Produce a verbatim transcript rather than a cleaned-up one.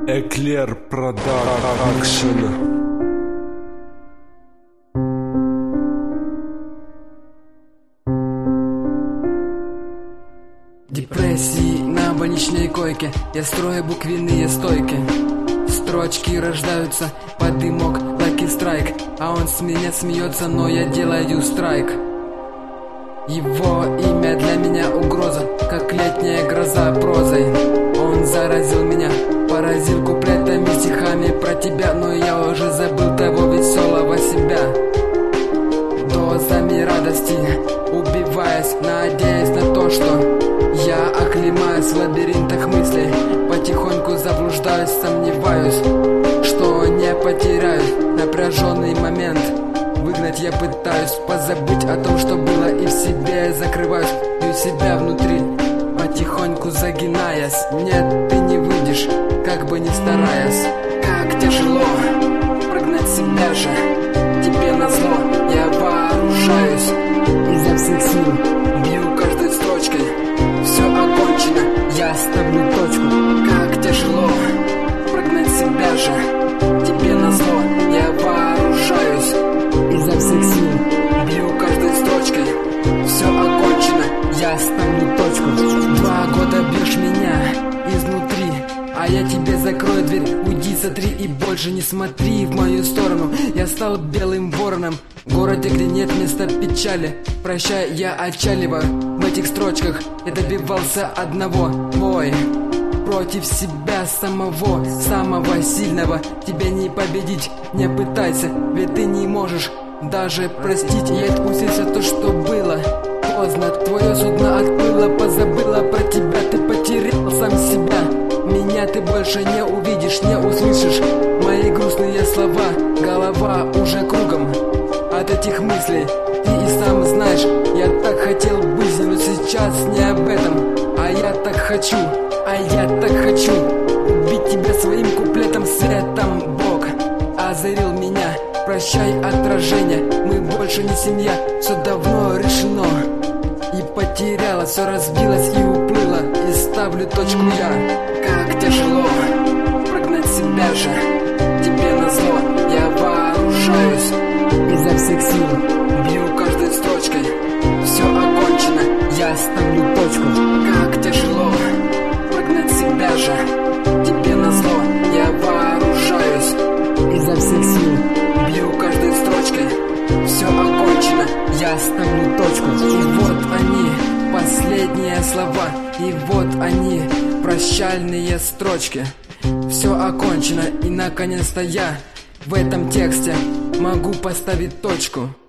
Эклер Продакшн. Депрессии на больничной койке, я строю буквенные стойки. Строчки рождаются под дымок, Lucky Strike. А он с меня смеется, но я делаю страйк. Его имя для меня угроза, как летняя гроза прозой. Он заразил меня, поразил куплетами, стихами про тебя, но я уже забыл того веселого себя. Дозами радости, убиваясь, надеясь на то, что я оклемаюсь в лабиринтах мыслей. Потихоньку заблуждаюсь, сомневаюсь, что не потеряюсь. Напряженный момент выгнать я пытаюсь, позабыть о том, что было, и в себе закрываюсь. Бью себя внутри, потихоньку загинаясь. Нет, ты не выйдешь, как бы ни стараясь. Как тяжело прогнать себя же, тебе назло я вооружаюсь. Изо всех сил бью каждой строчкой. Все окончено, я ставлю точку. Как тяжело прогнать себя же, тебе назло я вооружаюсь. Изо всех сил бью каждой строчкой. Все окончено, я ставлю точку. Два года бьешь меня изнутри, а я тебе закрою дверь. Уйди, сотри и больше не смотри в мою сторону. Я стал белым вороном в городе, где нет места печали. Прощай, я отчаливаю. В этих строчках я добивался одного: бой против себя самого, самого сильного. Тебя не победить, не пытайся, ведь ты не можешь даже простить и отпустить то, что было. Поздно, твое судно отплыло, позабыла про тебя, ты потерял сам себя. Меня ты больше не увидишь, не услышишь мои грустные слова. Голова уже кругом от этих мыслей. Ты и сам знаешь, я так хотел быть, но сейчас не об этом. А я так хочу, а я так хочу убить тебя своим куплетом, светом. Бог озарил меня, прощай, отражение. Мы больше не семья, все давно решено. И потеряла, все разбилось и уплыло. И ставлю точку я. Как тяжело прогнать себя же, тебе назло я вооружаюсь. Изо всех сил бью каждой строчкой. Все окончено, я ставлю точку. Как тяжело прогнать себя же, тебе назло я вооружаюсь. Изо всех сил бью каждой строчкой. Все окончено, я ставлю точку. И вот они, последние слова. И вот они, прощальные строчки. Все окончено, и наконец-то я в этом тексте могу поставить точку.